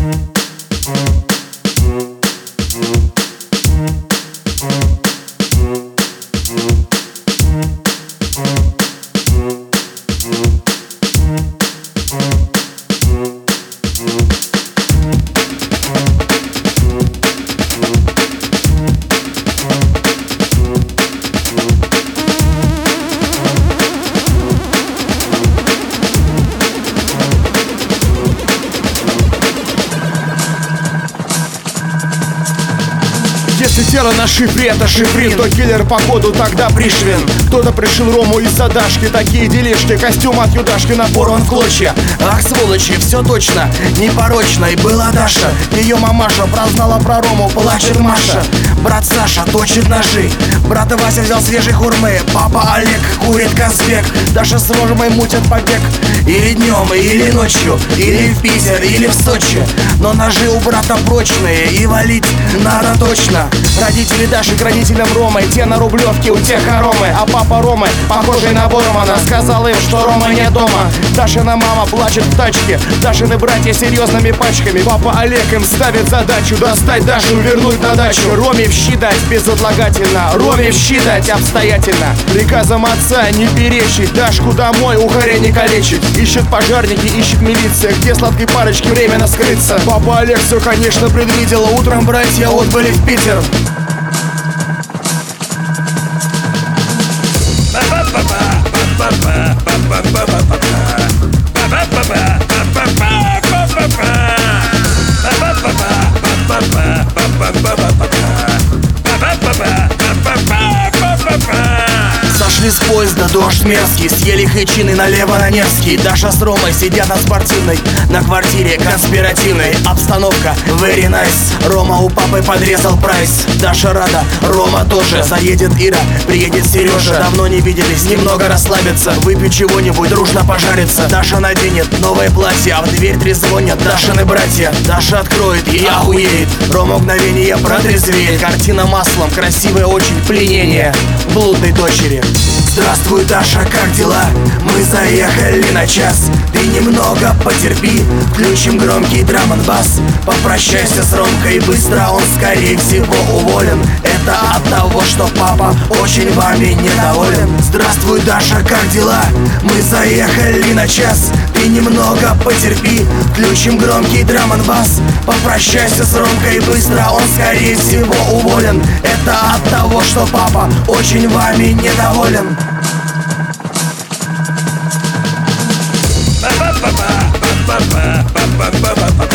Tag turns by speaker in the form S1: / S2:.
S1: Если тело на шифре, это шифрин, то киллер походу тогда Пришвин. Кто-то пришил Рому из-за Дашки, такие делишки, костюм от Юдашки напорван в клочья.
S2: Ах, сволочи, все точно, непорочной была Даша. Ее мамаша прознала про Рому, плачет Маша. Брат Саша точит ножи, брат Вася взял свежей хурмы, папа Олег курит Казбек. Даша с Ромой мутят побег. Или днем, или ночью, или в Питер, или в Сочи. Но ножи у брата прочные, и валить надо точно.
S1: Родители Даши к родителям Ромы, те на Рублевке, у тех хоромы. А папа Ромы, похожий на Бормана, сказал им, что Рома нет дома. Дашина мама плачет в тачке, Дашины братья серьезными пачками. Папа Олег им ставит задачу достать Дашу, вернуть на дачу. Роме в щи дать безотлагательно, Роме в щи дать обстоятельно. Приказом отца не перечить, Дашку домой ухаря не калечить. Ищут пожарники, ищет милиция, где сладкой парочке временно скрыться. Папа Олег все, конечно, предвидел, утром братья отбыли в Питер.
S2: Сошли с поезда, дождь мерзкий, съели хычины налево на Невский. Даша с Ромой сидят на Спортивной, на квартире конспиративной. Обстановка very nice, Рома у папы подрезал прайс. Даша рада, Рома тоже, заедет Ира, приедет Сережа. Давно не виделись, немного расслабиться, выпить чего-нибудь, дружно пожариться. Даша наденет новое платье, а в дверь трезвонят Дашины братья. Даша откроет и охуеет, Рома мгновение протрезвеет. Картина маслом, красивая очень, пленение блудной дочери. Здравствуй, Даша, как дела? Мы заехали на час. Ты немного потерпи, включим громкий драм-н-бас. Попрощайся с Ромкой быстро, он скорее всего уволен. Это от того, что папа очень вами недоволен. Здравствуй, Даша, как дела? Мы заехали на час. Ты немного потерпи, включим громкий драм-н-бас. Попрощайся с Ромкой быстро, он скорее всего уволен. Это от того, что папа очень вами недоволен. Ba ba ba ba ba ba ba ba ba ba ba.